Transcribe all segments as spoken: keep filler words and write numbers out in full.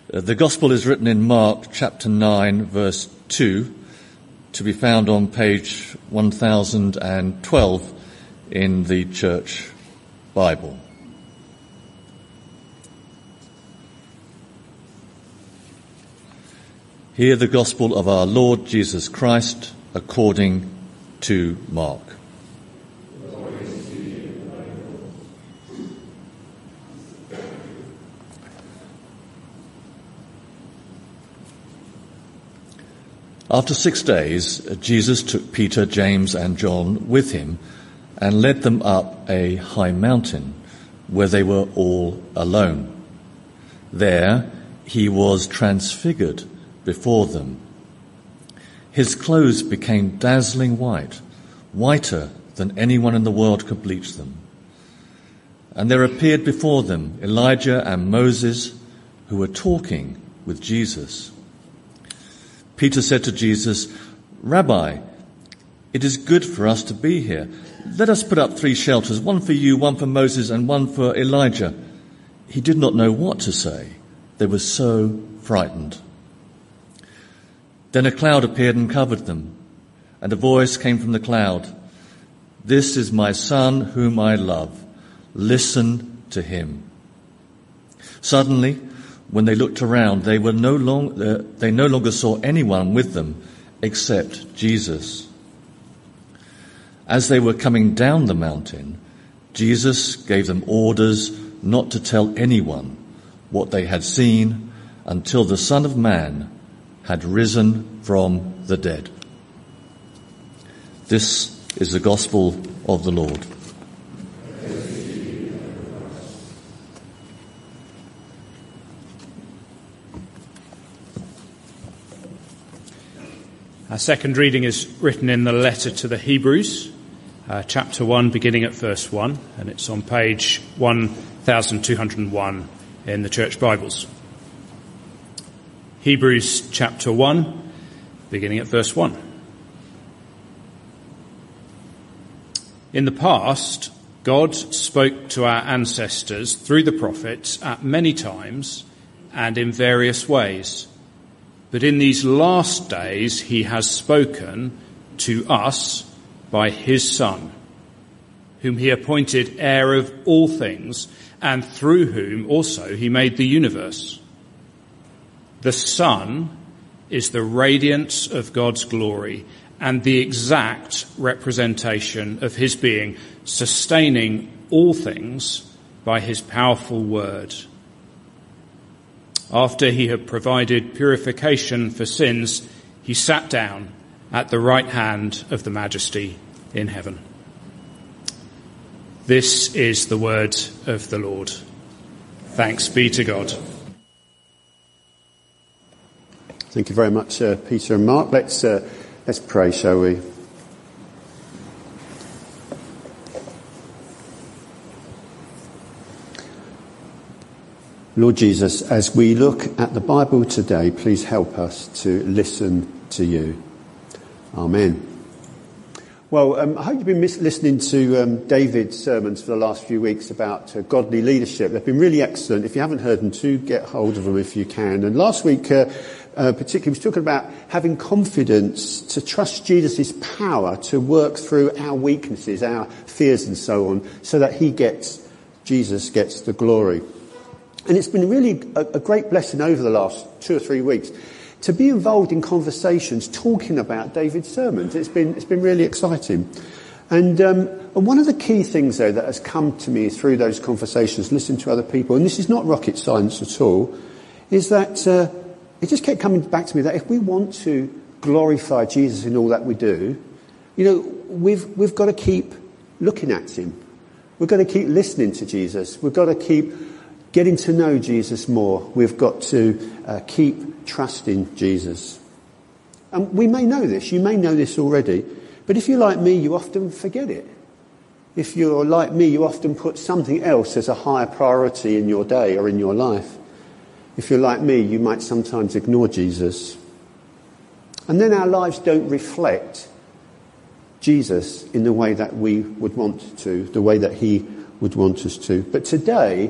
Uh, the Gospel is written in Mark chapter nine, verse two, to be found on page one thousand twelve in the Church Bible. Hear the Gospel of our Lord Jesus Christ according to Mark. After six days, Jesus took Peter, James, and John with him and led them up a high mountain where they were all alone. There he was transfigured before them. His clothes became dazzling white, whiter than anyone in the world could bleach them. And there appeared before them Elijah and Moses, who were talking with Jesus. Peter said to Jesus, "Rabbi, it is good for us to be here. Let us put up three shelters, one for you, one for Moses, and one for Elijah." He did not know what to say. They were so frightened. Then a cloud appeared and covered them, and a voice came from the cloud, "This is my son whom I love. Listen to him." Suddenly, when they looked around, they were no long, uh, they no longer saw anyone with them except Jesus. As they were coming down the mountain, Jesus gave them orders not to tell anyone what they had seen until the Son of Man had risen from the dead. This is the gospel of the Lord. Our second reading is written in the letter to the Hebrews, uh, chapter one, beginning at verse one, and it's on page one thousand two hundred one in the Church Bibles. Hebrews chapter one, beginning at verse one. In the past, God spoke to our ancestors through the prophets at many times and in various ways. But in these last days he has spoken to us by his Son, whom he appointed heir of all things, and through whom also he made the universe. The Son is the radiance of God's glory and the exact representation of his being, sustaining all things by his powerful word. After he had provided purification for sins, he sat down at the right hand of the Majesty in heaven. This is the word of the Lord. Thanks be to God. Thank you very much, uh, Peter and Mark. Let's uh, let's pray, shall we? Lord Jesus, as we look at the Bible today, please help us to listen to you. Amen. Well, um, I hope you've been mis- listening to um, David's sermons for the last few weeks about uh, godly leadership. They've been really excellent. If you haven't heard them, do get hold of them if you can. And last week, uh, uh, particularly, he was talking about having confidence to trust Jesus' power to work through our weaknesses, our fears and so on, so that he gets, Jesus gets the glory. And it's been really a, a great blessing over the last two or three weeks to be involved in conversations talking about David's sermons. It's been it's been really exciting. And, um, and one of the key things, though, that has come to me through those conversations, listening to other people, and this is not rocket science at all, is that uh, it just kept coming back to me that if we want to glorify Jesus in all that we do, you know, we've we've got to keep looking at him. We've got to keep listening to Jesus. We've got to keep getting to know Jesus more. We've got to uh, keep trusting Jesus. And we may know this. You may know this already. But if you're like me, you often forget it. If you're like me, you often put something else as a higher priority in your day or in your life. If you're like me, you might sometimes ignore Jesus. And then our lives don't reflect Jesus in the way that we would want to, the way that he would want us to. But today,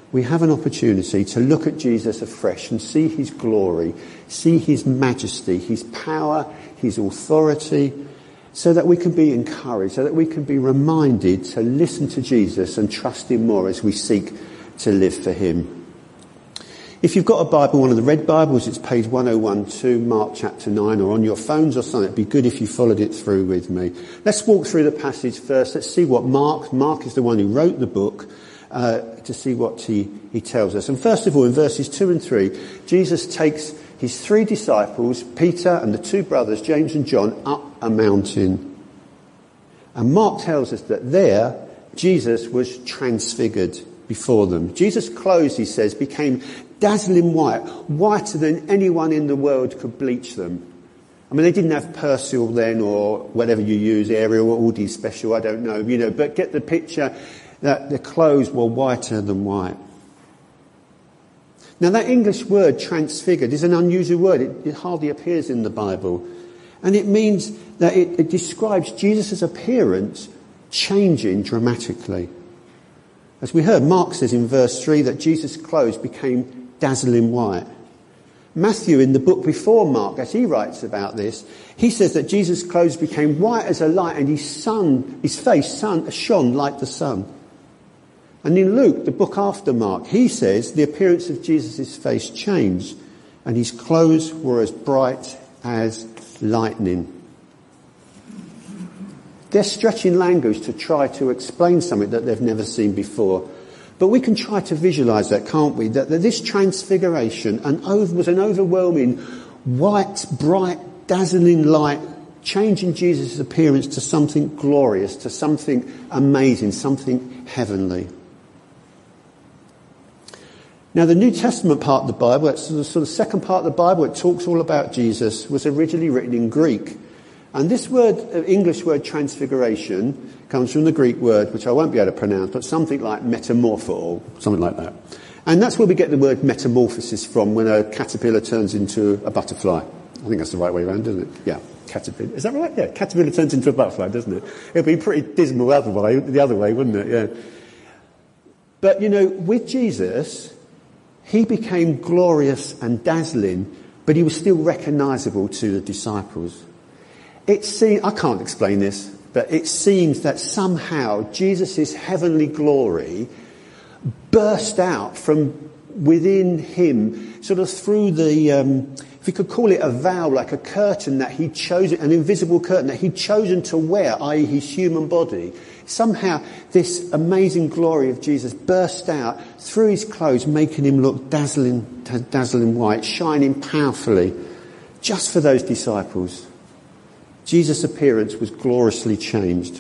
we have an opportunity to look at Jesus afresh and see his glory, see his majesty, his power, his authority, so that we can be encouraged, so that we can be reminded to listen to Jesus and trust him more as we seek to live for him. If you've got a Bible, one of the red Bibles, it's page one oh one two, Mark chapter nine, or on your phones or something. It'd be good if you followed it through with me. Let's walk through the passage first. Let's see what Mark, Mark is the one who wrote the book, uh, to see what he, he tells us. And first of all, in verses two and three, Jesus takes his three disciples, Peter and the two brothers, James and John, up a mountain. And Mark tells us that there, Jesus was transfigured before them. Jesus' clothes, he says, became dazzling white, whiter than anyone in the world could bleach them. I mean, they didn't have Persil then, or whatever you use, Ariel or Aldi Special, I don't know, you know, but get the picture that the clothes were whiter than white. Now, that English word, transfigured, is an unusual word. It, it hardly appears in the Bible. And it means that it, it describes Jesus' appearance changing dramatically. As we heard, Mark says in verse three that Jesus' clothes became dazzling white. Matthew, in the book before Mark, as he writes about this, he says that Jesus' clothes became white as a light and his sun, his face sun, shone like the sun. And in Luke, the book after Mark, he says the appearance of Jesus' face changed and his clothes were as bright as lightning. They're stretching language to try to explain something that they've never seen before. But we can try to visualise that, can't we? That, that this transfiguration an over, was an overwhelming, white, bright, dazzling light, changing Jesus' appearance to something glorious, to something amazing, something heavenly. Now, the New Testament part of the Bible, it's the sort of second part of the Bible, it talks all about Jesus, was originally written in Greek. And this word, English word transfiguration, comes from the Greek word, which I won't be able to pronounce, but something like metamorpho, or something like that. And that's where we get the word metamorphosis from, when a caterpillar turns into a butterfly. I think that's the right way around, isn't it? Yeah, caterpillar. Is that right? Yeah, caterpillar turns into a butterfly, doesn't it? It'd be pretty dismal the other way, the other way, wouldn't it? Yeah. But, you know, with Jesus, he became glorious and dazzling, but he was still recognisable to the disciples. It seems, I can't explain this, but it seems that somehow Jesus' heavenly glory burst out from within him, sort of through the, um, if you could call it a veil, like a curtain that he'd chosen, an invisible curtain that he'd chosen to wear, that is his human body. Somehow this amazing glory of Jesus burst out through his clothes, making him look dazzling, dazzling white, shining powerfully, just for those disciples. Jesus' appearance was gloriously changed.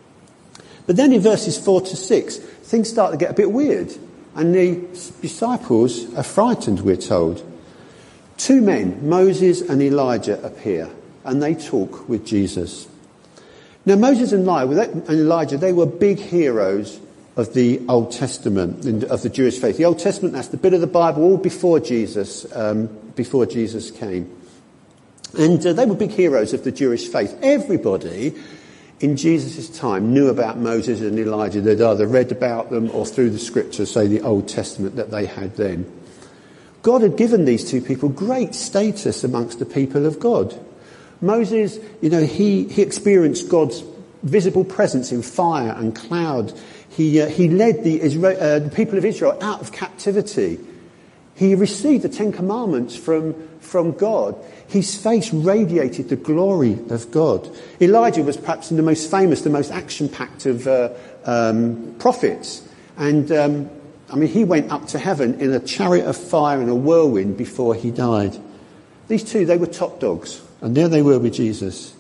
But then in verses four to six, things start to get a bit weird. And the disciples are frightened, we're told. Two men, Moses and Elijah, appear. And they talk with Jesus. Now, Moses and Elijah, they were big heroes of the Old Testament, of the Jewish faith. The Old Testament, that's the bit of the Bible all before Jesus, um, before Jesus came. And uh, they were big heroes of the Jewish faith. Everybody in Jesus' time knew about Moses and Elijah. They'd either read about them or through the scriptures, say the Old Testament that they had then. God had given these two people great status amongst the people of God. Moses, you know, he, he experienced God's visible presence in fire and cloud. He, uh, he led the, Israel, uh, the people of Israel out of captivity. He received the Ten Commandments from, from God. His face radiated the glory of God. Elijah was perhaps the most famous, the most action-packed of uh, um, prophets. And, um, I mean, he went up to heaven in a chariot of fire and a whirlwind before he died. These two, they were top dogs. And there they were with Jesus.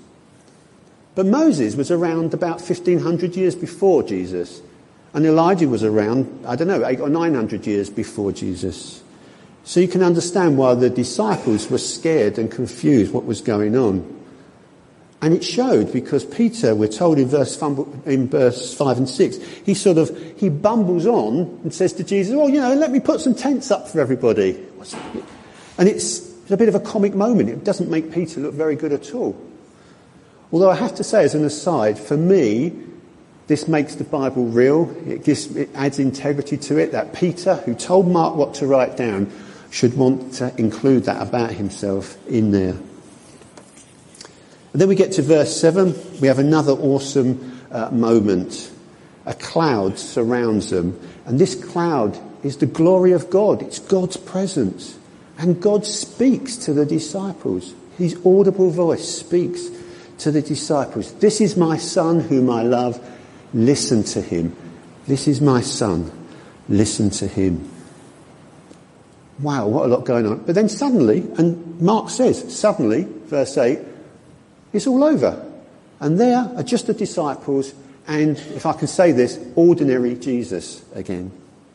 But Moses was around about fifteen hundred years before Jesus. And Elijah was around, I don't know, eight or nine hundred years before Jesus. So you can understand why the disciples were scared and confused what was going on. And it showed because Peter, we're told in verse, in verse five and six, he sort of, he bumbles on and says to Jesus, oh, you know, let me put some tents up for everybody. And it's, it's a bit of a comic moment. It doesn't make Peter look very good at all. Although I have to say, as an aside, for me, This makes the Bible real. It gives, it adds integrity to it, that Peter, who told Mark what to write down, should want to include that about himself in there. And then we get to verse seven. We have another awesome uh, moment. A cloud surrounds them. And this cloud is the glory of God. It's God's presence. And God speaks to the disciples. His audible voice speaks to the disciples. This is my son whom I love. Listen to him. This is my son. Listen to him. Wow, what a lot going on. But then suddenly, and Mark says, suddenly, verse eight, it's all over. And there are just the disciples and, if I can say this, ordinary Jesus again.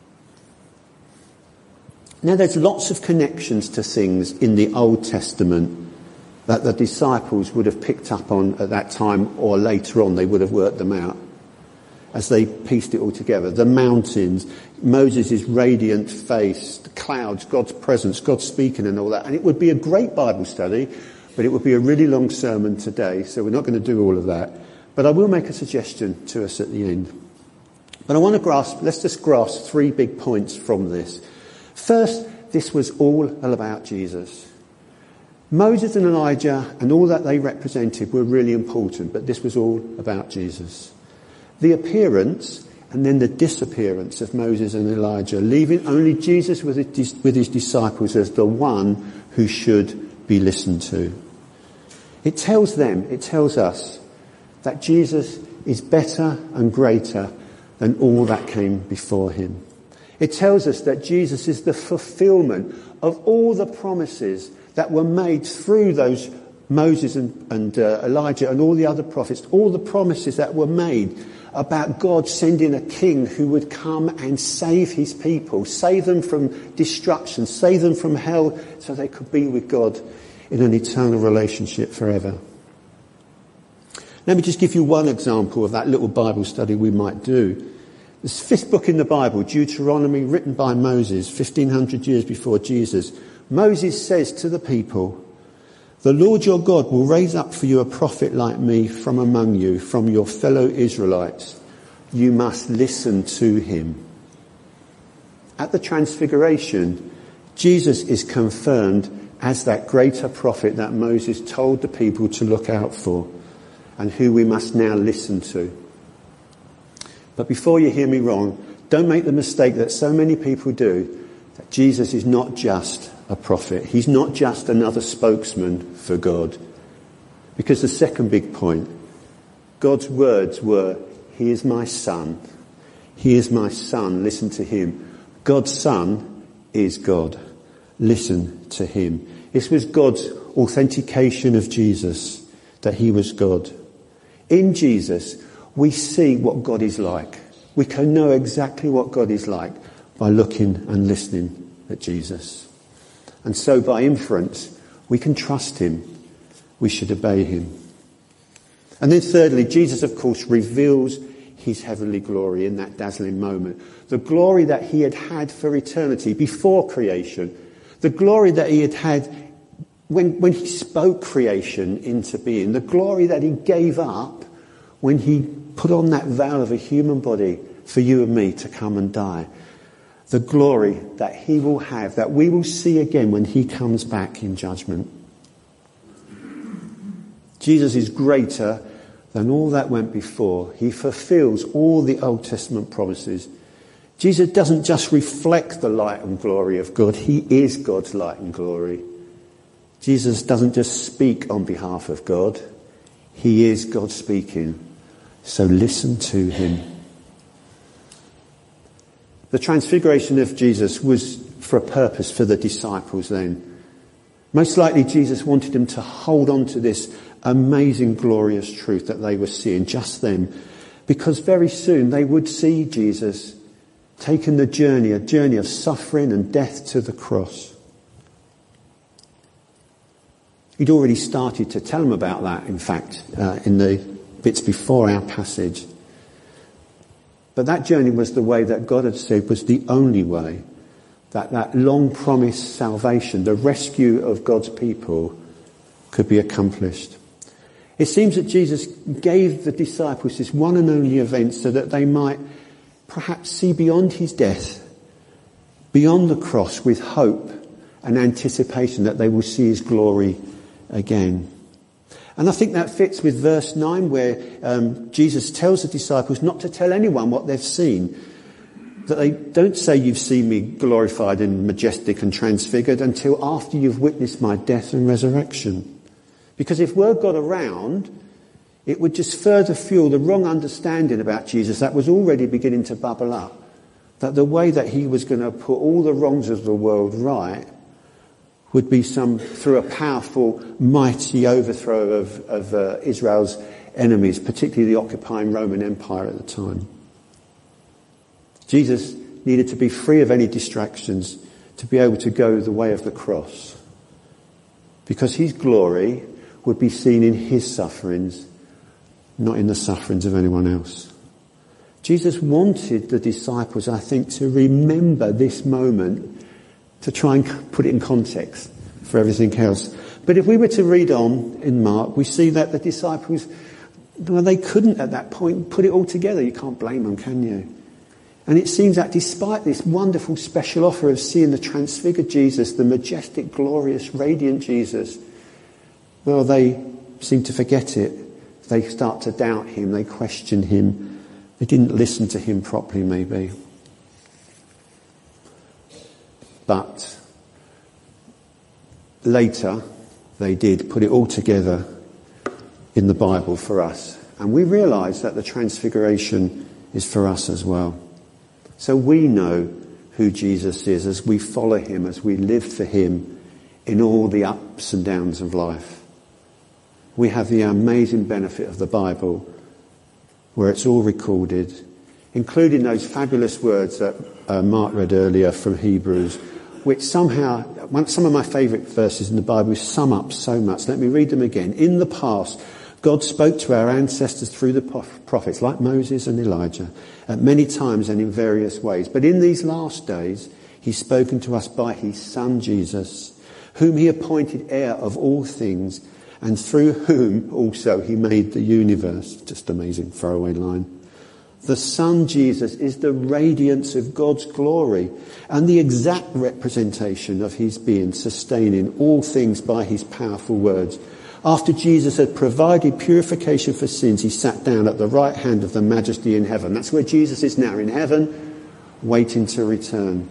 Now there's lots of connections to things in the Old Testament that the disciples would have picked up on at that time, or later on they would have worked them out as they pieced it all together. The mountains, Moses' radiant face, the clouds, God's presence, God speaking and all that. And it would be a great Bible study, but it would be a really long sermon today, so we're not going to do all of that. But I will make a suggestion to us at the end. But I want to grasp, let's just grasp three big points from this. First, this was all about Jesus. Moses and Elijah and all that they represented were really important, but this was all about Jesus. The appearance and then the disappearance of Moses and Elijah, leaving only Jesus with his, with his disciples as the one who should be listened to. It tells them, it tells us, that Jesus is better and greater than all that came before him. It tells us that Jesus is the fulfillment of all the promises that were made through those Moses and, and uh, Elijah and all the other prophets, all the promises that were made about God sending a king who would come and save his people, save them from destruction, save them from hell, so they could be with God in an eternal relationship forever. Let me just give you one example of that little Bible study we might do. This fifth book in the Bible, Deuteronomy, written by Moses, fifteen hundred years before Jesus. Moses says to the people, "The Lord your God will raise up for you a prophet like me from among you, from your fellow Israelites. You must listen to him." At the Transfiguration, Jesus is confirmed as that greater prophet that Moses told the people to look out for, and who we must now listen to. But before you hear me wrong, don't make the mistake that so many people do, that Jesus is not just a prophet. He's not just another spokesman for God. Because the second big point, God's words were, "He is my son. He is my son. Listen to him." God's son is God. Listen to him. This was God's authentication of Jesus, that he was God. In Jesus, we see what God is like. We can know exactly what God is like by looking and listening at Jesus. And so by inference, we can trust him. We should obey him. And then thirdly, Jesus, of course, reveals his heavenly glory in that dazzling moment. The glory that he had had for eternity, before creation. The glory that he had had when, when he spoke creation into being. The glory that he gave up when he put on that veil of a human body for you and me to come and die. The glory that he will have, that we will see again when he comes back in judgment. Jesus is greater than all that went before. He fulfills all the Old Testament promises. Jesus doesn't just reflect the light and glory of God. He is God's light and glory. Jesus doesn't just speak on behalf of God. He is God speaking. So listen to him. The transfiguration of Jesus was for a purpose for the disciples then. Most likely Jesus wanted them to hold on to this amazing, glorious truth that they were seeing just then, because very soon they would see Jesus taking the journey, a journey of suffering and death to the cross. He'd already started to tell them about that, in fact, uh, in the bits before our passage. But that journey was the way that God had said was the only way that that long-promised salvation, the rescue of God's people, could be accomplished. It seems that Jesus gave the disciples this one and only event so that they might perhaps see beyond his death, beyond the cross, with hope and anticipation that they will see his glory again. And I think that fits with verse nine, where um, Jesus tells the disciples not to tell anyone what they've seen. That they don't say, you've seen me glorified and majestic and transfigured, until after you've witnessed my death and resurrection. Because if word got around, it would just further fuel the wrong understanding about Jesus that was already beginning to bubble up. That the way that he was going to put all the wrongs of the world right would be some through a powerful, mighty overthrow of, of uh, Israel's enemies, particularly the occupying Roman Empire at the time. Jesus needed to be free of any distractions to be able to go the way of the cross. Because his glory would be seen in his sufferings, not in the sufferings of anyone else. Jesus wanted the disciples, I think, to remember this moment, to try and put it in context for everything else. But if we were to read on in Mark, we see that the disciples, well, they couldn't at that point put it all together. You can't blame them, can you? And it seems that despite this wonderful special offer of seeing the transfigured Jesus, the majestic, glorious, radiant Jesus, well, they seem to forget it. They start to doubt him. They question him. They didn't listen to him properly, maybe. But later, they did put it all together in the Bible for us. And we realise that the transfiguration is for us as well. So we know who Jesus is as we follow him, as we live for him in all the ups and downs of life. We have the amazing benefit of the Bible, where it's all recorded, including those fabulous words that uh, Mark read earlier from Hebrews, which somehow, one, some of my favourite verses in the Bible sum up so much. Let me read them again. In the past, God spoke to our ancestors through the prophets, like Moses and Elijah, at many times and in various ways. But in these last days, he's spoken to us by his Son Jesus, whom he appointed heir of all things, and through whom also he made the universe. Just amazing throwaway line. The Son Jesus is the radiance of God's glory and the exact representation of his being, sustaining all things by his powerful words. After Jesus had provided purification for sins, he sat down at the right hand of the Majesty in heaven. That's where Jesus is now, in heaven, waiting to return.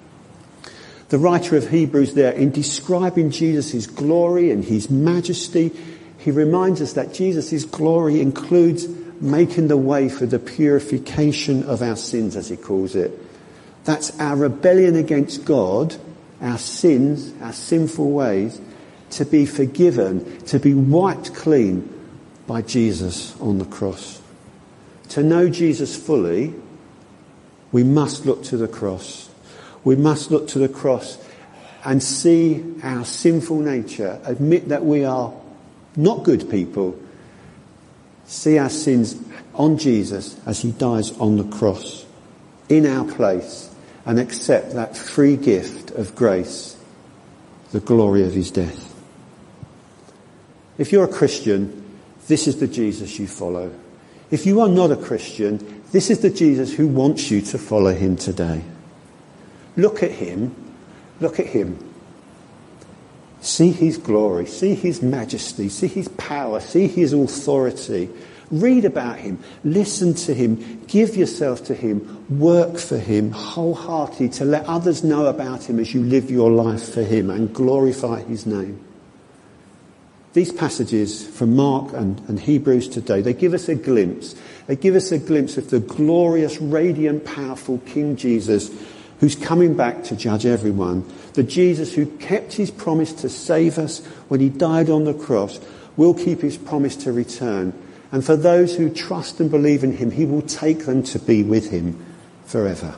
The writer of Hebrews there, in describing Jesus' glory and his majesty, he reminds us that Jesus' glory includes making the way for the purification of our sins, as he calls it. That's our rebellion against God, our sins, our sinful ways, to be forgiven, to be wiped clean by Jesus on the cross. To know Jesus fully, we must look to the cross. We must look to the cross and see our sinful nature, admit that we are not good people, see our sins on Jesus as he dies on the cross in our place, and accept that free gift of grace, the glory of his death. If you're a Christian, this is the Jesus you follow. If you are not a Christian, this is the Jesus who wants you to follow him today. Look at him. Look at him. See his glory. See his majesty. See his power. See his authority. Read about him. Listen to him. Give yourself to him. Work for him wholeheartedly to let others know about him as you live your life for him and glorify his name. These passages from Mark and, and Hebrews today, they give us a glimpse. They give us a glimpse of the glorious, radiant, powerful King Jesus, who's coming back to judge everyone. The Jesus who kept his promise to save us when he died on the cross will keep his promise to return. And for those who trust and believe in him, he will take them to be with him forever.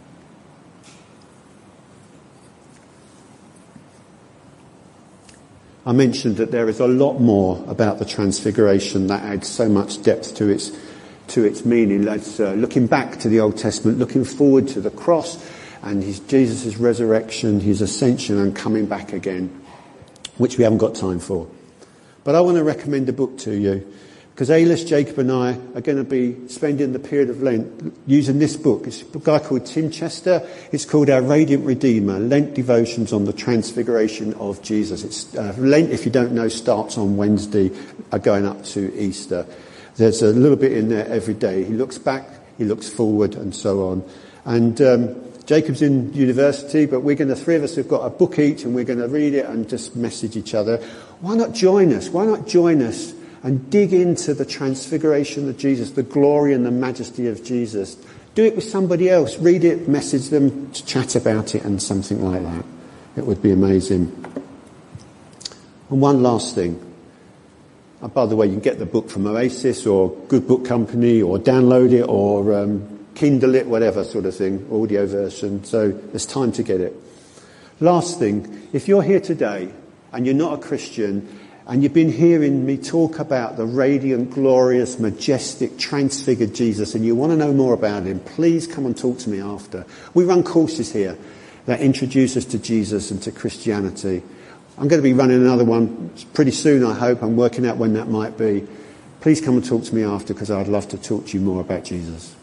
I mentioned that there is a lot more about the Transfiguration that adds so much depth to its to its meaning. Let's uh, looking back to the Old Testament, looking forward to the cross and his Jesus' resurrection, his ascension and coming back again, which we haven't got time for. But I want to recommend a book to you, because Aylis, Jacob and I are going to be spending the period of Lent using this book. It's a guy called Tim Chester. It's called Our Radiant Redeemer, Lent Devotions on the Transfiguration of Jesus. It's uh, Lent, if you don't know, starts on Wednesday, uh, going up to Easter. There's a little bit in there every day. He looks back, he looks forward, and so on. And um, Jacob's in university, but we're going to, three of us have got a book each, and we're going to read it and just message each other. Why not join us? Why not join us and dig into the transfiguration of Jesus, the glory and the majesty of Jesus? Do it with somebody else. Read it, message them, chat about it, and something like that. It would be amazing. And one last thing. Oh, by the way, you can get the book from Oasis or Good Book Company, or download it, or um, Kindle it, whatever sort of thing, audio version. So there's time to get it. Last thing, if you're here today and you're not a Christian, and you've been hearing me talk about the radiant, glorious, majestic, transfigured Jesus, and you want to know more about him, please come and talk to me after. We run courses here that introduce us to Jesus and to Christianity. I'm going to be running another one pretty soon, I hope. I'm working out when that might be. Please come and talk to me after, because I'd love to talk to you more about Jesus.